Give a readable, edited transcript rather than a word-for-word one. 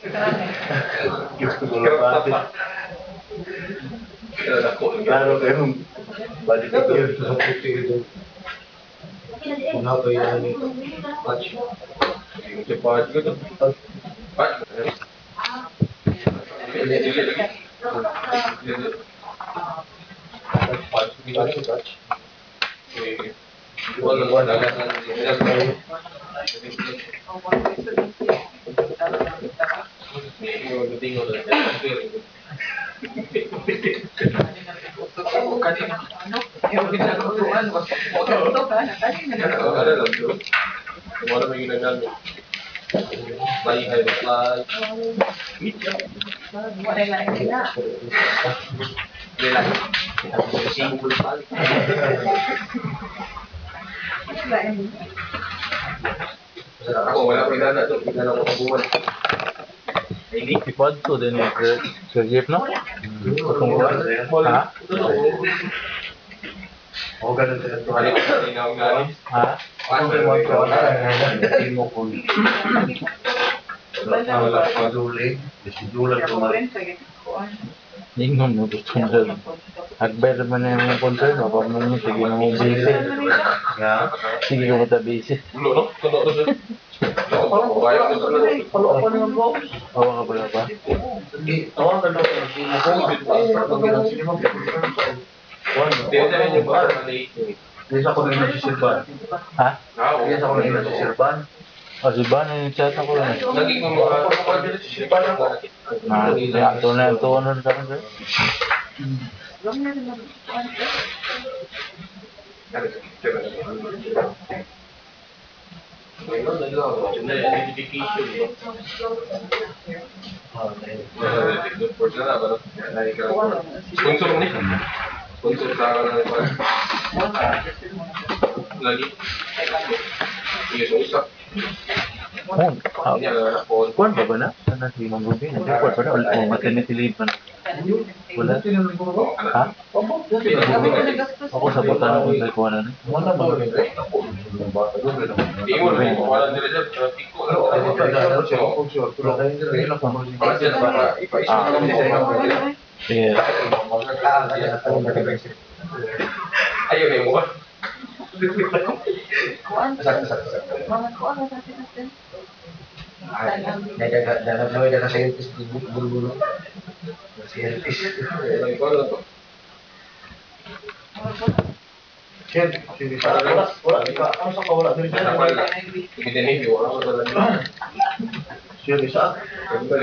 Gusto ko lang ba? Klaro kayo. Balik ito. Sa puti ito. Wala ba yan? Patch. Patch ko ito. Patch. Patch. Wala may ginagamit. Bye, bye, bye. Ako, wala ko inana ito. Inana ko kabuhan. Ipod to din Sir Jeff, no? Patungkulan. Ha? O, ganun sila ito. Ha? Paano yung mga kawala? Hindi mo kung wala pa duling. Disidulan ko man. Ingon mo gusto mo dyan. Hagbay naman na yung concern. Mapa mo mo, sige na mo busy. Nga. Sige ka mo ta busy. Follow up naman po. Awa ka pala ba? Tawagan daw ko. Hindi sa ko na inasisilban. Ha? Hindi sa ko na inasisilban. O si Ban, yung chat ako lang. Naging mga silban ako. Ito na ito ano sa akin, sir? Sponsor ni. Sponsor sa lagi. Iya, susah. Kuan pa ba na? Sana si Mang Ruby? Kuan pa na? O maternity leave pa na? Wala? Ha? Ako sa butang ako sa kuan na. Wala ba? Tingol mo, wala nila dyan. Tiko. Yes. Ayaw na yung mukha. Dalam scientist di bulu-bulu. Scientist. Ken, sini wala ano sa kawala diri sa. Hindi din hindi. Sini sa.